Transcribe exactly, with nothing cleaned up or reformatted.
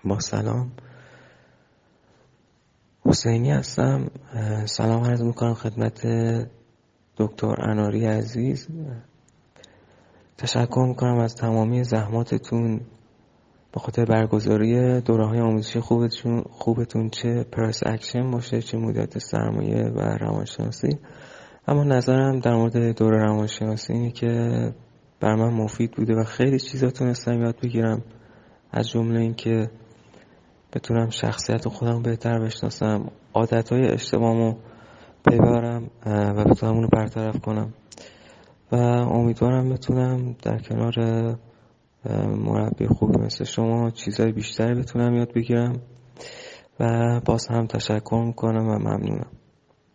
با سلام، حسینی هستم. سلام عرض میکنم خدمت دکتر اناری عزیز. تشکر میکنم از تمامی زحماتتون به خاطر برگزاری دوره‌های آموزشی خوبتون خوبتون چه پرس اکشن باشه، چه مدیریت سرمایه و روانشناسی. اما نظرم در مورد دوره روانشناسی اینه که بر من مفید بوده و خیلی چیزا تونستم یاد بگیرم، از جمله این که بتونم شخصیت خودم بهتر بشناسم، عادتهای اشتباهمو ببرم و بتونم اونو برطرف کنم و امیدوارم بتونم در کنار مربی خوبی مثل شما چیزهای بیشتری بتونم یاد بگیرم و باز هم تشکر میکنم و ممنونم.